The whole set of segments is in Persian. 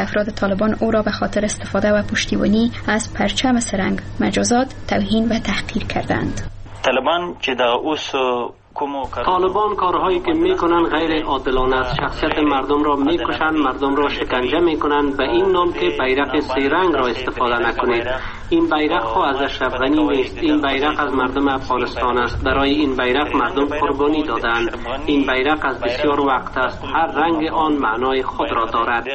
افراد طالبان او را به خاطر استفاده و پشتیبانی از پرچم سرنگ مجازات، توهین و تحقیر کردند. طالبان کارهایی که میکنن غیر عادلانه است. شخصیت مردم را میکشن، مردم را شکنجه میکنن به این نام که بیرق سه رنگ را استفاده نکنید. این بیرق ها از اشرف غنی نیست، این بیرق از مردم افغانستان است. برای این بیرق مردم قربانی دادند. این بیرق از بسیار وقت است، هر رنگ آن معنای خود را دارد.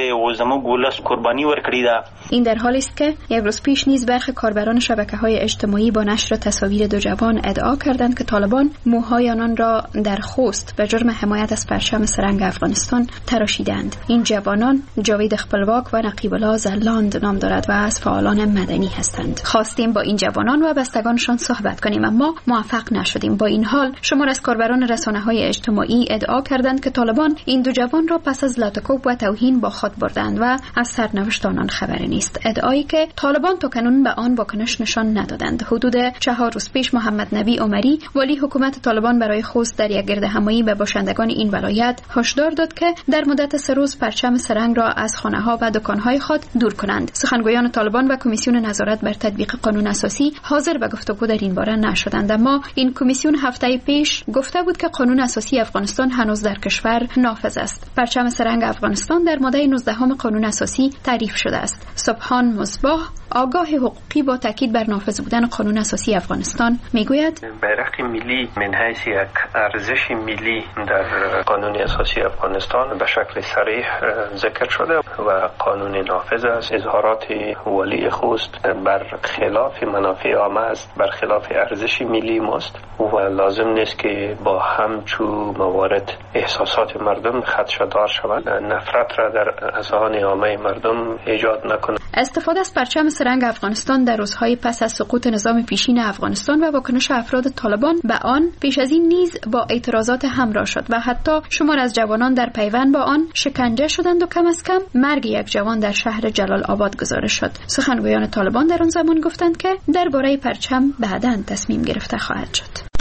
این در حالی است که یک روز پیش نیز برخی کاربران شبکه‌های اجتماعی با نشر تصاویر دو جوان ادعا کردند که طالبان موهای آنان را در خوست به جرم حمایت از پرچم سرنگ افغانستان تراشیدند. این جوانان جاوید خپلواک و نقیب الله زلاند نام دارد و از فعالان مدنی هستند. خواستیم با این جوانان و بستگانشان صحبت کنیم اما موفق نشدیم. با این حال شمار از کاربران رسانه‌های اجتماعی ادعا کردند که طالبان این دو جوان را پس از لاتکوب و توهین با خود بردند و از سرنوشت آنان خبری نیست. ادعایی که طالبان تاکنون به آن واکنش نشان ندادند. حدود 4 روز پیش محمد نبی عمری ولی حکومت طالبان برای خوست در یک گردهمایی به باشندگان این ولایت هشدار داد که در مدت 3 روز پرچم سرنگ را از خانه‌ها و دکان‌های خود دور کنند. سخنگویان طالبان و کمیسیون نظارت بر تطبیق قانون اساسی حاضر به گفتگو در این باره نشدند، اما این کمیسیون هفته پیش گفته بود که قانون اساسی افغانستان هنوز در کشور نافذ است. پرچم سرنگ افغانستان در ماده 19 قانون اساسی تعریف شده است. سبحان مصباح آگاه حقوقی با تاکید بر نافذ بودن قانون اساسی افغانستان میگوید بیرق ملی من حیث یک ارزش ملی در قانون اساسی افغانستان به شکل صریح ذکر شده و قانون نافذ است. اظهارات ولی خوست بر خلاف منافع عامه است، بر خلاف ارزش ملی ماست و لازم نیست که با همچو موارد احساسات مردم خدشه‌دار شوند، نفرت را در اذهان عامه مردم ایجاد نکنند. استفاده از پرچم سرنگ افغانستان در روزهای پس از سقوط نظام پیشین افغانستان و واکنش افراد طالبان به آن پیش از این نیز با اعتراضات همراه شد و حتی شمار از جوانان در پیوند با آن شکنجه شدند و کم از کم مرگ یک جوان در شهر جلال آباد گزارش شد. سخنگویان طالبان در آن زمان گفتند که درباره پرچم بعداً تصمیم گرفته خواهد شد.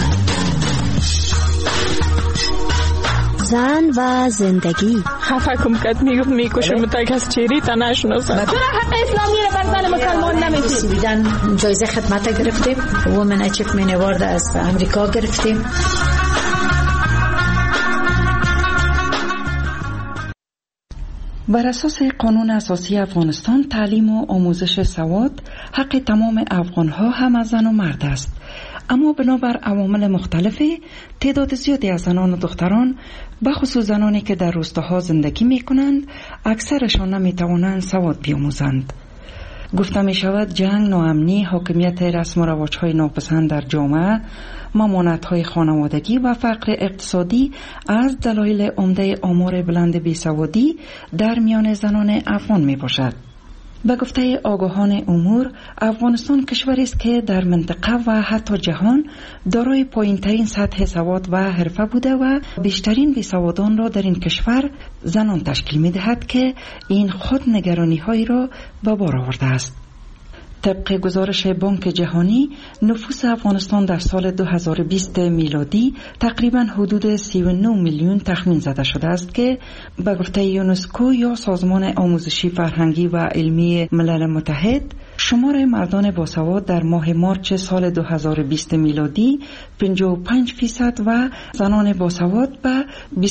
زن و زندگی خفه کم کت میکشه متک از چیری تا نشناسن. چرا حق اسلامی رو بر زن مسلمان نمیدید؟ بیدن جایزه خدمت گرفتیم، وومن اچیومنت اوارد از امریکا گرفتیم. بر اساس قانون اساسی افغانستان تعلیم و آموزش سواد حق تمام افغانها هم از زن و مرد است، اما بنابر عوامل مختلفی تعداد زیادی از زنان و دختران به خصوص زنانی که در روستاها زندگی می کنند اکثرشان نمی توانند سواد بیاموزند. گفته می شود جنگ، ناامنی، حاکمیت رسم و رواج‌های ناپسند در جامعه، ممانعت‌های خانوادگی و فقر اقتصادی از دلایل عمده آمار بلند بیسوادی در میان زنان افغان می باشد. به گفته آگاهان امور، افغانستان کشوری است که در منطقه و حتی جهان دارای پایین‌ترین سطح سواد و حرفه بوده و بیشترین بیسوادان را در این کشور زنان تشکیل می‌دهد که این خود نگرانی‌هایی را به بار آورده است. طبق گزارش بانک جهانی، نفوس افغانستان در سال 2020 میلادی تقریباً حدود 39 میلیون تخمین زده شده است که به گفته یونسکو یا سازمان آموزشی فرهنگی و علمی ملل متحد، شمار مردان باسواد در ماه مارچ سال 2020 میلادی 55% و زنان باسواد به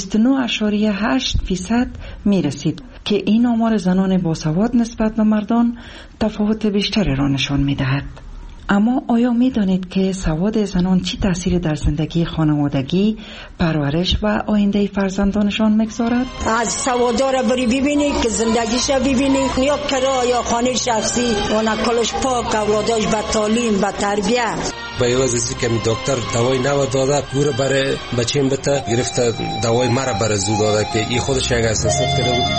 29.8% میرسید که این آمار زنان باسواد نسبت به مردان تفاوت بیشتری را نشان می‌دهد. اما آیا می‌دانید که سواد زنان چی تأثیری در زندگی خانوادگی، پرورش و آینده فرزندانشان می‌گذارد؟ از سوادار بری ببینید که زندگیش ببینید، یا کرا یا خانه شخصی و نکلش پاک، اولاداش به تعلیم، به تربیت. با یوازی که دکتر دوای نو داده گوره برای بچیم بته گرفته دوای مرا برای زو داده که این خودش یک اساسات کرده بود.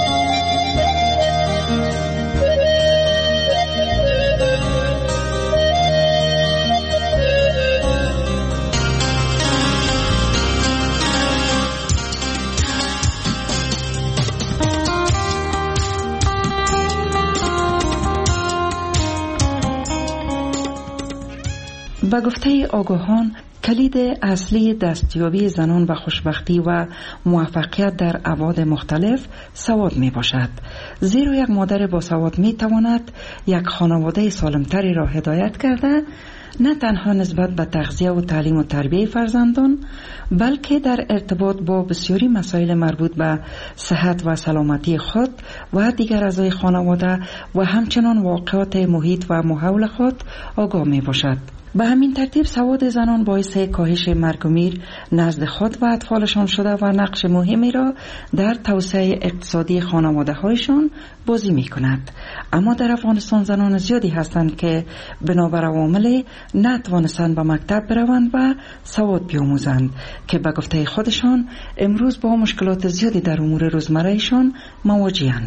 به گفته آگاهان، کلید اصلی دستیابی زنان به خوشبختی و موفقیت در ابعاد مختلف سواد می باشد. زیرا یک مادر با سواد می تواند یک خانواده سالمتری را هدایت کرده، نه تنها نسبت به تغذیه و تعلیم و تربیه فرزندان، بلکه در ارتباط با بسیاری مسائل مربوط به صحت و سلامتی خود و دیگر اعضای خانواده و همچنان واقعات محیط و ماحول خود آگاه می باشد. به همین ترتیب سواد زنان باعث کاهش مرگ و میر نزد خود و اطفالشان شده و نقش مهمی را در توسعه اقتصادی خانواده هایشان بازی می کند. اما در افغانستان زنان زیادی هستند که بنابر عوامل نتوانستند به مکتب بروند و سواد بیاموزند که به گفته خودشان امروز با مشکلات زیادی در امور روزمرهشان مواجه‌اند.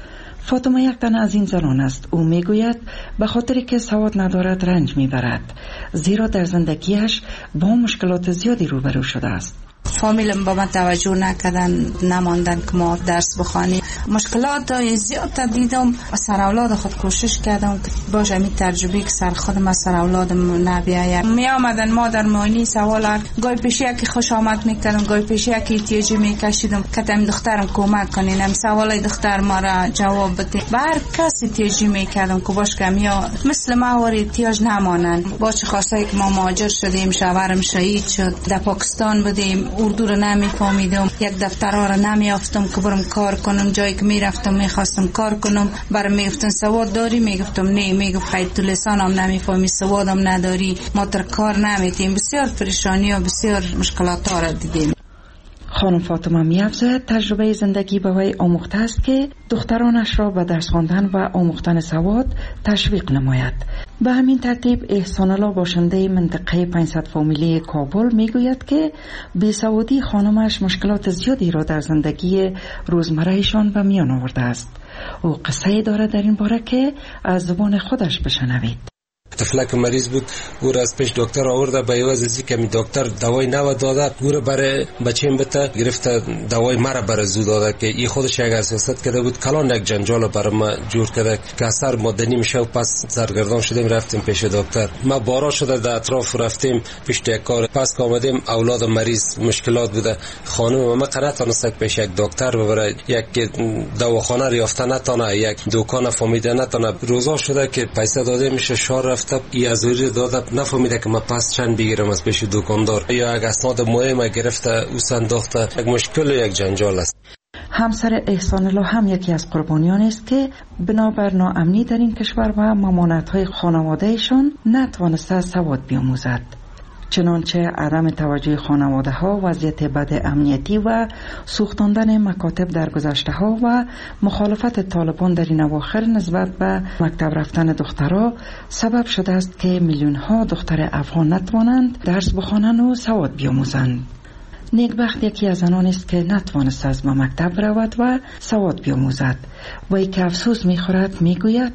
فاطمه یک تن از این زنان است. او میگوید به خاطر که سواد ندارد رنج میبرد، زیرا در زندگیش با مشکلات زیادی روبرو شده است. فامیلم با من توجه نکردن، نماندن که ما درس بخوانیم. مشکلات زیاد دیدم. سر اولاد خود کوشش کردم که باشه می تجربه که سر خودم از سر اولادم نبیاید. می آمدن ما در معاینه سوال گاهی پیشی که خوش آمد میکردم، گاهی پیشی که احتیاجی میکشیدم که تم دخترم کمک کنین، سوالای دختر ما را جواب بده. هر کسی احتیاجی میکردم که باش که یا مثل ما ور احتیاج نمانن. با چه خاصایی که ما مهاجر شدیم، شوهرم شهید شد، در پاکستان بودیم، اردو رو نمیفهمیدم، یک دفترها رو نمیافتم که برم کار کنم. جایی که میرفتم میخواستم کار کنم، برام میگفتن سواد داری؟ میگفتم نه. میگفت خیلی تو لسانم نمیفهمی، سوادم نداری، ما در کار نمیتیم. بسیار پریشانی و بسیار مشکلات ها را دیدیم. خانم فاطمه می‌افزاید تجربه زندگی به وی آموخته است که دخترانش را به درس خواندن و آموختن سواد تشویق نماید. به همین ترتیب احسان الله باشنده منطقه 500 فامیلی کابل میگوید که بیسوادی خانمش مشکلات زیادی را در زندگی روزمرهشان به میان آورده است. او قصه دارد در این باره که از زبان خودش بشنوید. طفلک مریض بود، او را از پیش دکتر آورده، به عوض از اینکه می دکتر دوای نو داده، او را برای بچه‌م بته گرفته، دوای مرا برای زو داده که این خودش یک سیاست کرده بود. کلان یک جنجال برای ما جور کرده که اثر مدنی میشه و پس سرگردان شدیم رفتیم پیش دکتر. ما بارا شده در اطراف رفتیم پیش کار، پس که آمدیم اولاد مریض مشکلات بوده. خانم ما قنات نتونست پیش یک دکتر ببره، یک دواخانه ریافته نتونه، یک دکان فهمیده نتونه. روزا شده که پیسه داده میشه شار رفته، ای از ویری داده نفهمیده که من پس چند بگیرم از پیش دکاندار، یا یک اسناد مهم گرفته او سنداخته. یک مشکل و یک جنجال است. همسر احسان الله هم یکی از قربانیان است که بنابر ناامنی در این کشور و ممانعت‌های خانواده‌شان نتوانسته سواد بیاموزد. چنانچه عدم توجه خانواده ها، وضعیت بد امنیتی و سوختاندن مکاتب در گذشته ها و مخالفت طالبان در این اواخر نسبت به مکتب رفتن دخترها سبب شده است که میلیون ها دختر افغان نتوانند درس بخوانند و سواد بیاموزند. نیکبخت یکی از آنان است که نتوانست از مکتب برود و سواد بیاموزد و ای که افسوس میخورد میگوید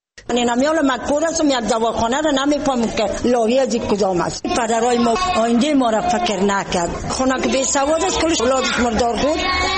نمیال مکبور هستم، یک دواخانه رو نمیفهمم که لاوی از این کدام است. پدرای ما آینده ما را فکر نکرد. خونه که بی سواد است کلش اولادش مردار بود.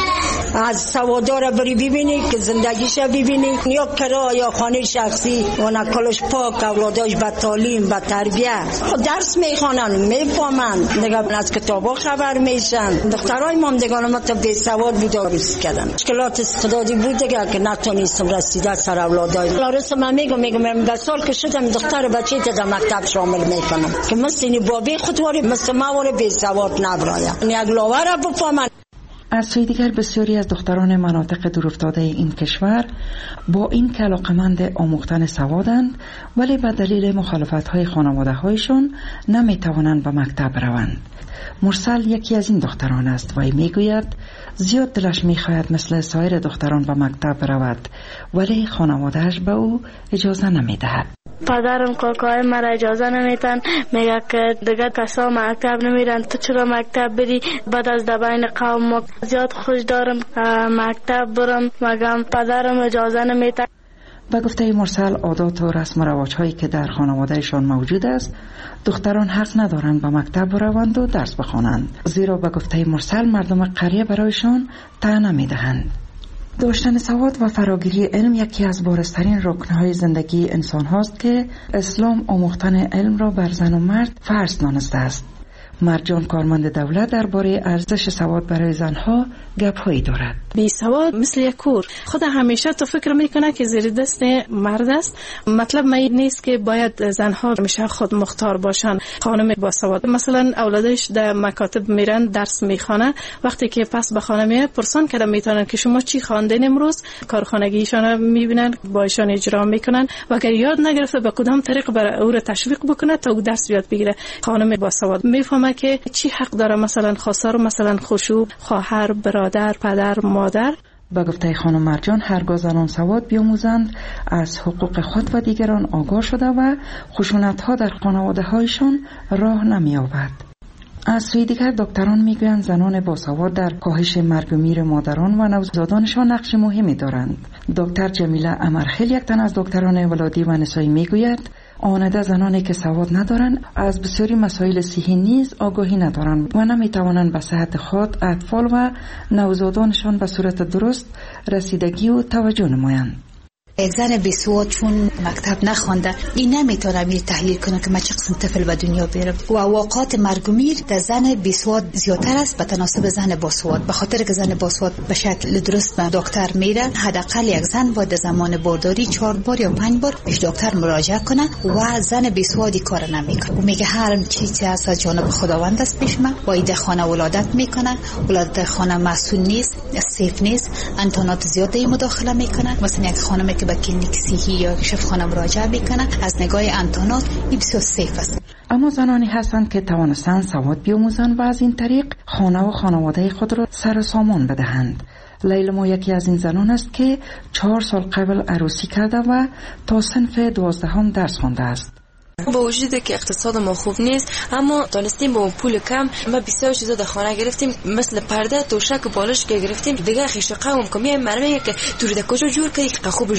از سوادار بری ببینی که زندگیش ببینی، یا کرا یا خانه شخصی و نکلش پاک، اولادش به تعلیم به تربیه درس میخوانن میفهمن، دیگه از کتابا خبر میشن. دخترای ما دیگه ما تا بی سواد بوده رس کردن. مشکلات استعدادی بود دیگه که نتونستم رسیده سر اولادای. لارسم من میگم 10 سال که شدم دختر بچه تا مکتب شامل میکنم که مثل این بابی خودواری مثل ما وره بی سواد نبرایم، یک لاوره بفهمن. از سوی دیگر بسیاری از دختران مناطق دورافتاده این کشور با این که علاقمند آموختن سوادند، ولی به دلیل مخالفت‌های خانواده‌هایشان نمی‌توانند به مکتب روند. مرسل یکی از این دختران است و میگوید زیاد دلش می‌خواهد مثل سایر دختران به مکتب برود، ولی خانواده‌اش به او اجازه نمی‌دهد. پدرم کاکای مرا اجازه نمیتن، میگه که دیگه کسا مکتب نمیرن، تو چرا مکتب بری؟ بعد از دبین قوم ما زیاد خوش دارم مکتب برم، مگم پدرم اجازه نمیتن. به گفته مرسل عادات و رسم و رواج‌هایی که در خانوادهشان موجود است، دختران حق ندارند به مکتب بروند و درس بخوانند، زیرا به گفته مرسل مردم قریه برایشان طعنه میدهند. داشتن سواد و فراگیری علم یکی از بارزترین رکن‌های زندگی انسان هاست که اسلام آموختن علم را بر زن و مرد فرض دانسته است. مرجان کارمند دولت درباره ارزش سواد برای زنها گپ‌هایی دارد. بی سواد مثل یک کور، خود همیشه تو فکر میکنه که زیر دست مرد است. مطلب این نیست که باید زنها همیشه خود مختار باشن. خانم با سواد مثلا اولادش در مکاتب میرن درس میخوانه، وقتی که پس به خانه میاد پرسان کردن میتونن که شما چی خواندین امروز، کارخانگیشان میبینن با ایشان اجرا میکنن و اگر یاد نگرفته به کدام طریق برای او را تشویق بکنه تا او درس یاد بگیره. خانم با سواد میفهمه که چی حق داره، مثلا خواستار، مثلا خشوع، خواهر، برادر، پدر، مادر. با گفته خانم مرجان هرگاه زنان سواد بیاموزند از حقوق خود و دیگران آگاه شده و خشونت‌ها در خانواده‌هایشان راه نمی‌یابد. از سوی دیگر دکتران میگویند زنان باسواد در کاهش مرگ و میر مادران و نوزادانشان نقش مهمی دارند. دکتر جمیله امرخیل یک تن از دکتران ولادی و نسایی میگوید آنده زنانی که سواد ندارند از بسیاری مسائل صحی نیز آگاهی ندارند و نمیتوانند به صحت خود، اطفال و نوزادانشان به صورت درست رسیدگی و توجه نمایند. یک زن بیسواد چون مکتب نخوانده این نمیتونه بیر تحلیل کنه که ما چه قسم طفل به دنیا بیارم و واقعات مرگ و میر در زن بیسواد زیادتر است به تناسب زن باسواد، به خاطر که زن باسواد به شکل درست به دکتر میره. حداقل یک زن باید زمان بارداری 4 بار یا 5 بار پیش دکتر مراجعه کنه و زن بیسوادی کار نمیکنه و میگه هر چیزی از جانب خداوند است پیش من، باید خانه ولادت میکنه، ولادت خانه مسئول نیست، سیف نیست، انتانات زیاده مداخله میکنه. مثلا یک خانمی به کلینیک صحی یا شفاخانه مراجعه میکنه از نگاه انتانات این بسیار سیف است. اما زنانی هستند که توانستند سواد بیاموزند و از این طریق خانه و خانواده خود را سر و سامان بدهند. لیلا یکی از این زنان است که 4 سال قبل عروسی کرده و تا صنف 12 درس خوانده است. با وجودی که اقتصاد ما خوب نیست اما دانستیم با پول کم ما بسیار چیزا در خانه گرفتیم، مثل پرده، توشک و بالش که گرفتیم. دیگه خیش قوم کمی مرمه که تو رو کجا جور کردی که خوب